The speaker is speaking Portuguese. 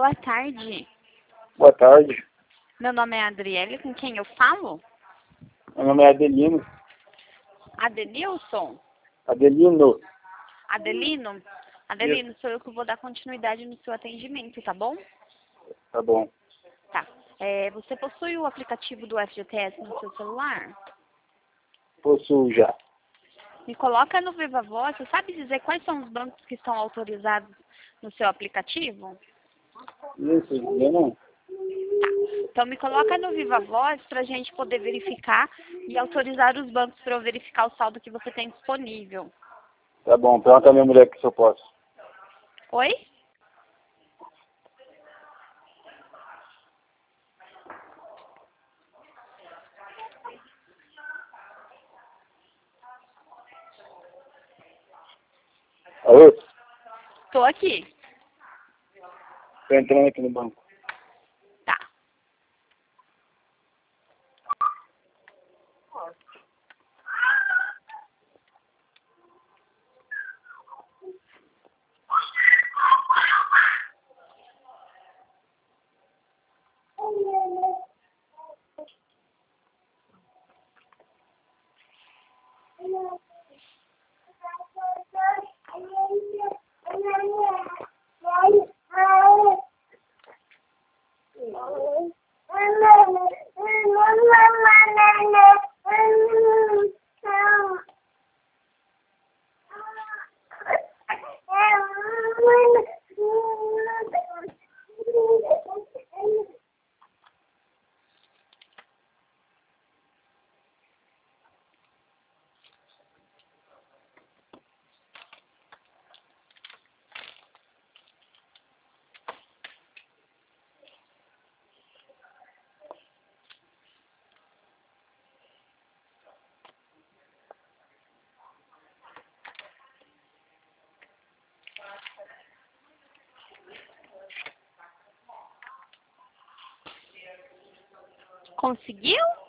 Boa tarde. Boa tarde. Meu nome é Adriele, com quem eu falo? Meu nome é Adelino. Adenilson? Adelino. Adelino? Adelino, sou eu que vou dar continuidade no seu atendimento, tá bom? Tá bom. Tá. Você possui o aplicativo do FGTS no seu celular? Possuo já. Me coloca no Viva Voz. Você sabe dizer quais são os bancos que estão autorizados no seu aplicativo? Isso, eu não. Então me coloca no Viva Voz para a gente poder verificar e autorizar os bancos para eu verificar o saldo que você tem disponível. Tá bom, pergunta a minha mulher que se eu posso. Oi? Alô? Tô aqui. Tô entrando aqui no banco. Tá. Conseguiu?